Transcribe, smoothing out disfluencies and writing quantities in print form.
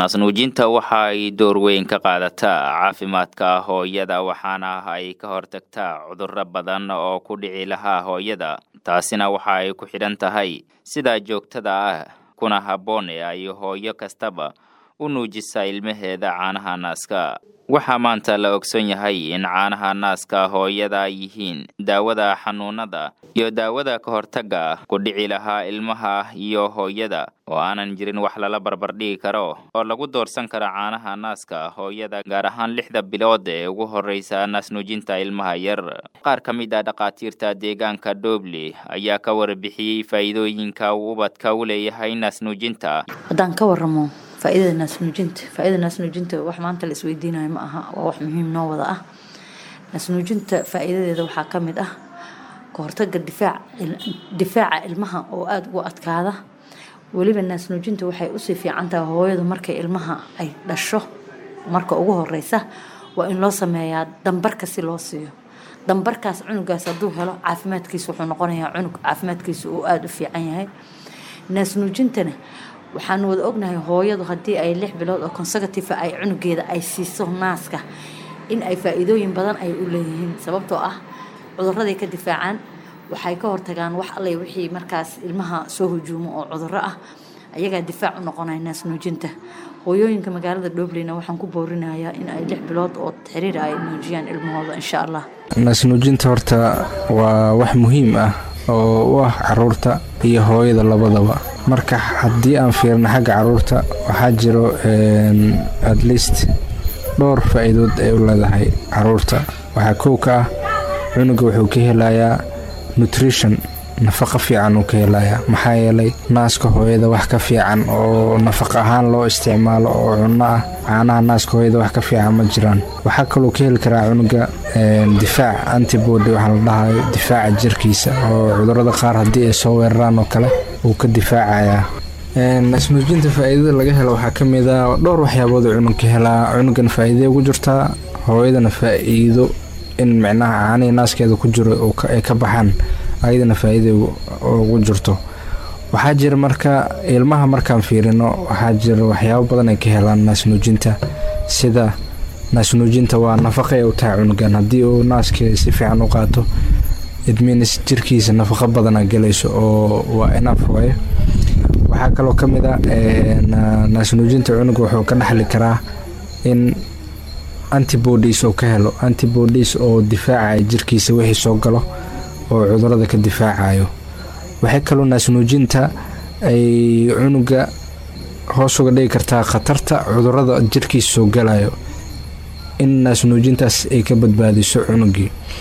naasnuujinta waxa ay door weyn ka qaadataa caafimaadka hooyada waxaana ay ka hortagtaa cudurro badan oo ku dhici lahaa hooyada. Taasina waxa ay ku xidhan tahay sida joogtada ah kuna habboon ay hooyo kastaba u nuujisaa ilmaheeda caanaha naaska. Waxaa maanta la ogsoon yahay in caanaha naaska hooyada ay yihiin daawada xanuunada iyo daawada ka hortagga ku dhici lahaa ilmaha iyo hooyada oo aanan jirin wax lala barbardhigi karo oo lagu doorsan karo caanaha naaska hooyada gaar ahaan 6 bilood ee ugu horeysa naasnuujinta ilmaha yar. Qaar ka mid ah dhaqaatiirta deegaanka Dhoble ayaa ka warbixiyay faa'iidooyinka uu ubadka u leeyahay naasnuujinta. Haddaan ka warramo faa'iidada naasnuujinta wax maanta la isweydiinayo ma aha, waa wax muhiim noo wada ah. Naasnuujinta faa'iidadeeda waxaa ka mid ah ka hortagga difaaca ilmaha oo aad ugu adkaada. Waliba naasnuujinta waxay u sii fiican tahay hooyadu markay ilmaha ay dhasho marka ugu horeysa waa in loo sameeyaa dambarka si loo siiyo. Dambarkaas cunugaas hadduu helo caafimaadkiisu wuxuu noqonayaa cunug caafimaadkiisu uu aad u fiican yahay. Naasnuujintana waxaan wada ognahay hooyadu haddii ay 6 bilood oo consecutive ay cunugeeda ay siiso naaska in ay faa'iidooyin badan ay u leeyihiin sababtoo ah cudurrada ka difaacaan waxay ka hortagaan wax alle wixii markaas ilmaha soo hujuumo oo cudurro ah ayaga difaac u noqonaya naasnuujinta. Hooyooyinka magaalada Dhobleyna waxaan ku boorinayaa in ay 6 bilood oo xiriir ay nuujiyaan ilmahooda insha Allah. Naasnuujinta horta waa wax muhiim ah oo u ah carruurta iyo hooyada labadaba. Marka haddii aan fiirno xagga carruurta waxaa jiro at least dhowr faa'iidood ay u leedahay carruurta. Waxaa koow ka ah cunuga wuxuu ka helayaa nutrition, nafaqo fiican uu ka helayaa maxaa yeelay naaska hooyada wax ka fiican oo nafaqo ahaan loo isticmaalo oo cunno ah caanaha naaska hooyada wax ka fiican ma jiraan. waxaa kaloo ka heli karaa cunuga difaac antibody waxa la dhahayo difaaca jirkiisa oo cudurrada qaar haddii ay soo weeraraan oo kale uu ka difaacayaa. naasnuujinta faa'iidada laga helo waxaa ka mid ah dhowr waxyaabood oo cunug ka helaa. cunugan faa'iido ugu jirtaa, hooyadana faa'iido in macnaha caanaha naaskeeda ku jiro oo ay ka baxaan ayadana faa'iido ugu jirto. waxaa jira marka ilmaha markaan fiirino waxaa jira waxyaabo badan ay ka helaan naasnuujinta sida naasnuujinta waa nafaqo ay u tahay cunugan haddii uu naaska si fiican u qaato idmiinis jirkiisa nafaqo badan galayso oo waa enough way. waxaa kaloo ka mid ah naasnuujinta cunuga wuxuu ka dhaxli karaa in antibodies oo ka helo antibodies oo difaacaya jirkiisa wixii soo galo oo cudurrada ka difaacayo. waxay kaloo naasnuujinta ay cunuga hoos uga dhigi kartaa khatarta cudurrada jirkiisa soo galayo in naasnuujintaas ay ka badbaadiso cunugii.